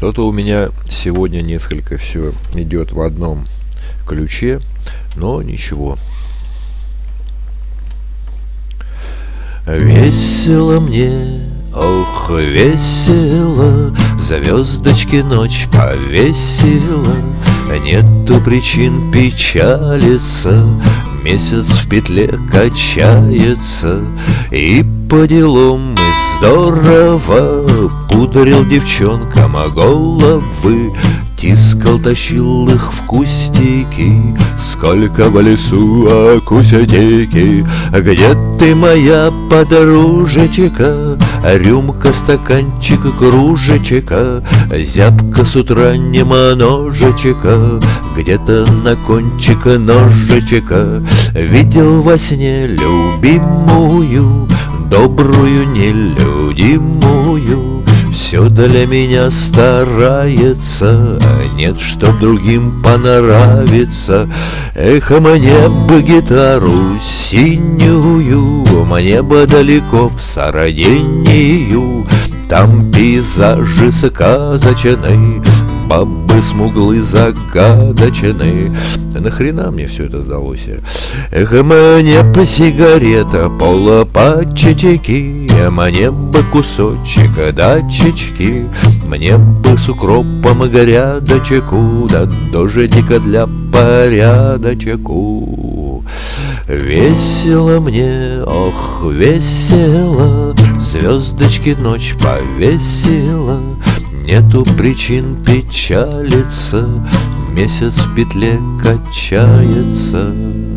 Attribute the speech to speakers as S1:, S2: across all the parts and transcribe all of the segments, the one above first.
S1: Что-то у меня сегодня несколько все идет в одном ключе, но ничего. Весело мне, ох, весело, звездочки ночь повесила. Нету причин печалиться, месяц в петле качается. И по делам и здорово пудрил девчонкам головы, тискал, тащил их в кустики. Сколько в лесу акусятики. Где ты, моя подружечка? Рюмка, стаканчик, кружечка, зябка с утра немножечка. Где-то на кончик ножечка видел во сне любимую, добрую, нелюдимую. Все для меня старается, нет, чтоб другим понравиться. Эх, мне бы гитару синюю, мне бы далеко в Сардинию. Там пейзажи сказочные, бабы смуглы загадочные. Нахрена мне все это сдалось? Эх, мне бы сигарета, полпачечки, мне бы кусочек дачечки, мне бы с укропом грядочку, да дождика для порядочку. Весело мне, ох, весело, звездочки ночь повесила. Нету причин печалиться, месяц в петле качается.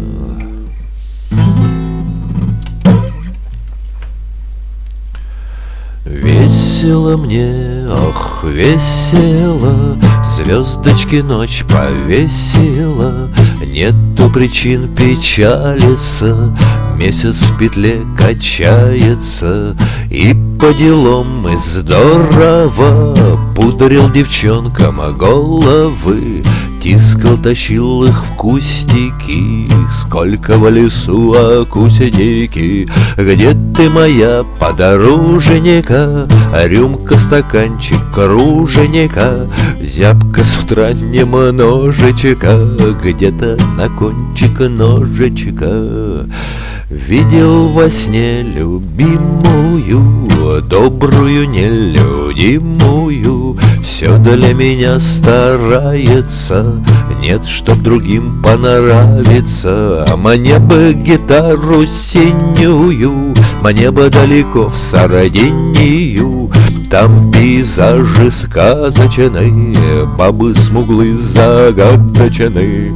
S1: Весело мне, ох, весело, звездочки ночь повесила. Нету причин печалиться, месяц в петле качается. И по делам и здорово пудрил девчонкам головы, тискал, тащил их в кустики. Сколько в лесу акусятики. Где ты, моя подруженька? Рюмка, стаканчик, круженька, зябка с утра немножечка. Где-то на кончик ножечка видел во сне любимую, добрую, нелюдимую. Все для меня старается, нет, чтоб другим понравиться. А мне бы гитару синюю, мне бы далеко в Сардинию. Там пейзажи сказочные, бабы смуглы загадочные.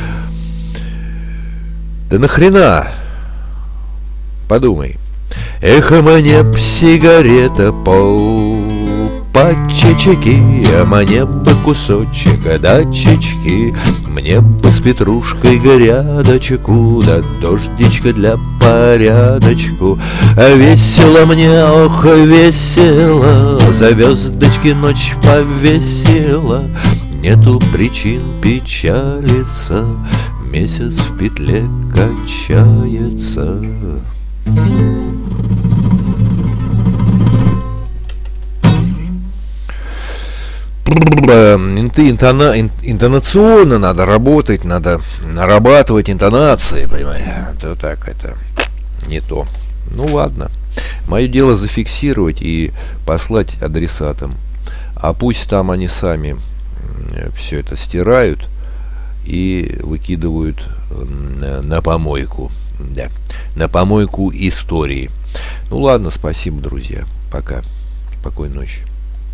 S1: Да нахрена? Подумай. Эх, мне б сигарета, полпачечки, мне бы кусочек дачечки, мне бы с петрушкой грядочку, да дождичка для порядочку. Весело мне, ох, весело, звездочки ночь повесила. Нету причин печалиться, месяц в петле качается. Интонационно надо работать, надо нарабатывать интонации, понимаешь? Это так, это не то. Ну ладно, мое дело зафиксировать и послать адресатам, а пусть там они сами все это стирают и выкидывают на помойку. Да, на помойку истории. Ну ладно, спасибо, друзья. Пока. Спокойной ночи.